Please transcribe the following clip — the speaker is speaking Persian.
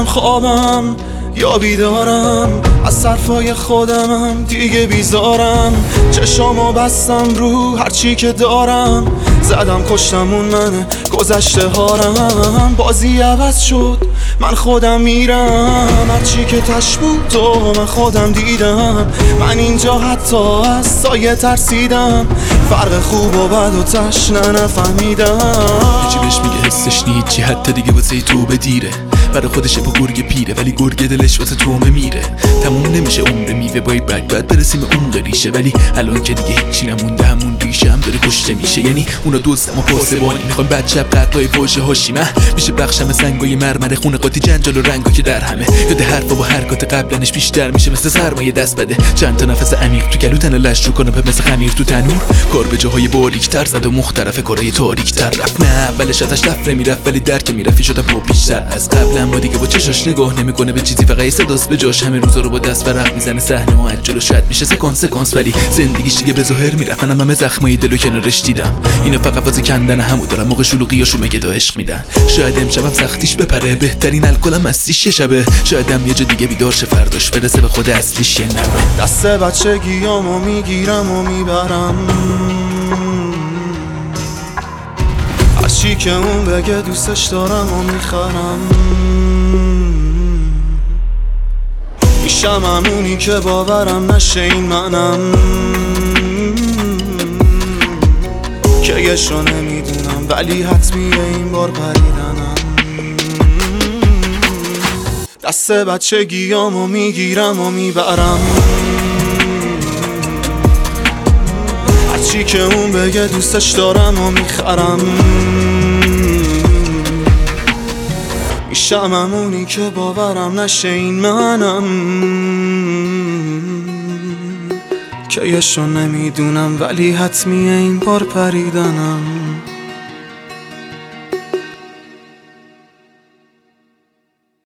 خوابم یا بیدارم، از حرفای خودمم دیگه بیزارم. چشامو بستم رو هرچی که دارم، زدم کشتم اون منه گذشته هارم. بازی عوض شد من خودم میرم، هرچی که تش بود تو من خودم دیدم. من اینجا حتی از سایه ترسیدم، فرق خوب و بد و تش نفهمیدم. هیچی بهش میگه حسش نیچی، حتی دیگه واسه تو بدیره. برای خودشه با گرگ پیره ولی گرگ دلش واسه تومه میره. تموم نمیشه عمر میوه باید بعد برسیم اون قریشه، ولی الان که دیگه هیچی نمونده همون ریشه هم داره کشته میشه. یعنی اونا دوستم و پاسبانی میخوان بعد شب قطعای فوش هاشیمه میشه بخشم سنگای مرمر خونه قاطی جنجال و رنگا که در همه یاد حرفا با حرکات قبلنش بیشتر میشه مثل سرمایه دست بده. چند تا نفس عمیق تو گلو تنو لش رو کنه به مثل خمیر تو تنور، کار به جاهای باریک‌تر زد و مختلف کارهای تاریک‌تر رفت. نه اولش ازش لفره میرفت ولی درک میرفت شده با بیشتر از قبل. اما دیگه با چشاش نگاه نمیکنه به چیزی، فقط صداست به جاش. همه روزا رو با دست ورق میزنه صحنه و عجل و شاید میشه سکانس ولی زندگیش دیگه به ظاهر میرفت. همه زخمای دلو کنارش دیدم، اینا فقط واسه کندن همو دارم. موقع شلوغیاشو مگه دا عشق میدن؟ شاید امشبم سختیش بپره، بهترین الکلم مستیش شبه. شایدم یه جا دیگه بیدار شه فرداش برسه به خود اصلیش. یه نبه دست بچگیامو میگیرم و میبرم، هرچی که اون بگه دوستش دارم و میخرم. میشم همونی که باورم نشه این منم، که یهشو نمیدونم ولی حتمیه این بار پریدنم. دست بچگیامو میگیرم و میبرم، هرچی که اون بگه دوستش دارم و میخرم. میشم همونی که باورم نشه این منم، که یهشو نمیدونم ولی حتمیه این بار پریدنم.